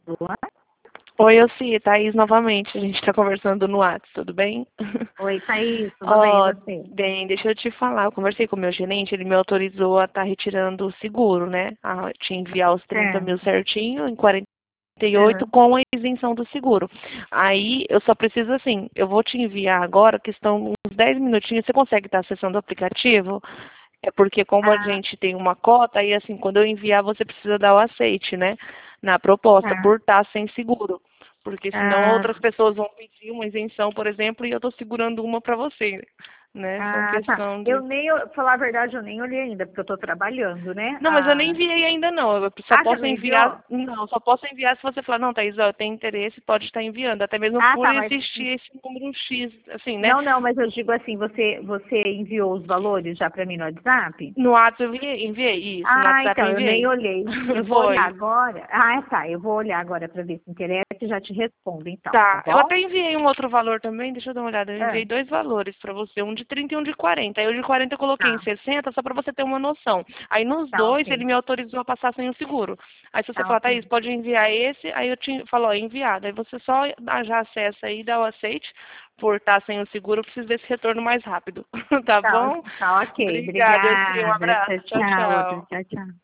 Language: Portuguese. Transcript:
Boa. Oi, eu sim, Thaís, novamente. A gente está conversando no WhatsApp, tudo bem? Oi, Thaís, tudo bem e Ó, você? bem, deixa eu te falar. Eu conversei com o meu gerente, ele me autorizou a estar retirando o seguro, né? A te enviar os 30 mil Certo. certinho em 48 Uhum. com a isenção do seguro. Aí eu só preciso assim, eu vou te enviar agora, que estão uns 10 minutinhos. Você consegue estar acessando o aplicativo? É porque como a Ah, gente tem uma cota, aí assim, quando eu enviar, você precisa dar o aceite, né? Na proposta, tá. por estar sem seguro. Porque senão Ah, outras pessoas vão pedir uma isenção, por exemplo, e eu estou segurando uma para você, né? São tá. questão Eu de... nem, falar a verdade, eu nem olhei ainda, porque eu tô trabalhando, né? Não, mas eu nem enviei ainda não. Eu só Ah, você posso não enviar, enviou? não, só posso enviar se você falar, não, Thaís, ó, eu tenho interesse, pode estar enviando. Até mesmo Ah, por tá, mas existir esse número X, assim, né? não, mas eu digo assim, você enviou os valores já para mim no WhatsApp? No WhatsApp eu enviei isso, no Ah, WhatsApp eu então, eu nem enviei. olhei. Eu vou olhar Foi. agora. Ah, tá, eu vou olhar agora para ver se interessa e já te respondo, então, tá Tá, eu bom? até enviei um outro valor também, deixa eu dar uma olhada. Eu Ah, enviei dois valores para você, um de 30 e um de 40. Aí o de 40 eu coloquei em tá, 60 só para você ter uma noção. Aí nos tá dois ele ok, me autorizou a passar sem o seguro. Aí se você tá falar, ok. Thaís, pode enviar esse, aí eu te falo, ó, enviado. Aí você só já acessa aí, dá o aceite por estar sem o seguro, eu preciso desse retorno mais rápido. Tá Tá, bom? tá ok. Obrigada, eu sim, um Obrigada. abraço. Tchau, Tchau, tchau. Outro. tchau. Tchau, tchau.